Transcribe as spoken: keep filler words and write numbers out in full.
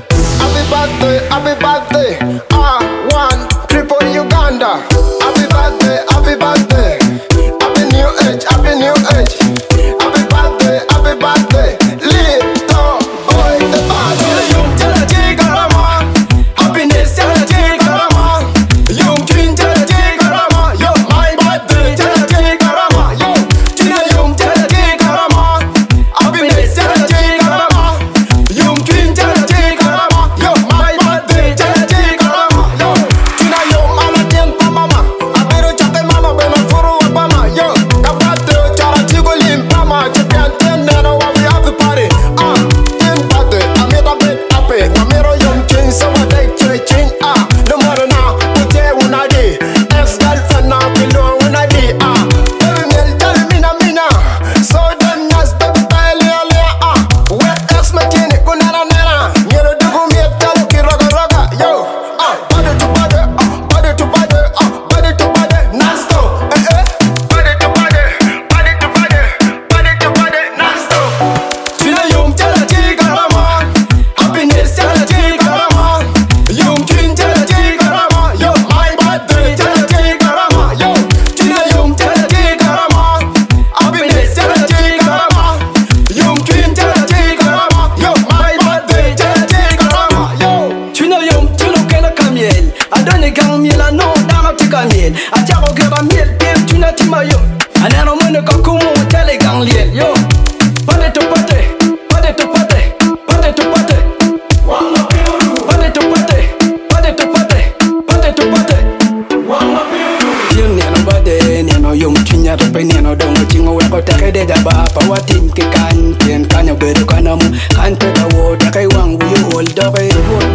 Happy birthday, happy birthday. Ah, one, triple Uganda. Happy birthday, happy birthday. Happy new age, happy new age. Happy birthday, happy birthday. Little boy, the party. Young Jala Jigarama. Happiness Jala Jigarama. Young Twin Jala Jigarama. Yo, my birthday Jala Jigarama. Yo, Tina Young Jala Jigarama. Happiness Jala Jigarama. Young Twin Jala Jigarama. Yo, my birthday Jala Jigarama. Yo, Tina Young Mala Tiempa Mama. Abiru Chate Mama Bena Furu Obama. Yo, Kabate Chara Tigolin Pama. Champion ten Nero while we have the party. Ah, Tin Pate, I made a bit happy. Namiro Young Twin, so I take to the chin. Ah, no matter now, what day when I did. Ex-girlfriend now below when I did. Ah, baby Mel, tell me na mina. So them nas baby pile earlier. Ah, wet ex mechanic, kunana nana. Nyero dugu mi tell ki roga roga. Yo, ah, body to body, ah, body to body, ah, body to body, non-stop. Eh eh, body to body, body to body, body to body, non-stop. Tina Young Jala Jigarama. Happiness Jala Jigarama. Young Twin Jala Jigarama. Yo, my birthday Jala Jigarama. Yo, Tina Young Jala Jigarama. Happiness Jala Jigarama. Young Twin Jala Jigarama. Yo, my birthday Jala Jigarama. Yo. Tuna yom tuno kena kamiel Adone gang miel ano dama tika miel Achako kera miel piem tuna tima yo Anero mwene kakumu tele gang liel yo Pate to pate, pate to pate, pate to pate Wanga piuru, Pate to pate, pate to pate, pate to pate wanga piuru. Tien neno bade, neno yom tunya tope neno dongo chingo weko teke de jaba pa watim ke kan Tien kanyo bedo kanamu, kan teka wo Dake wangu yo ol dabe yo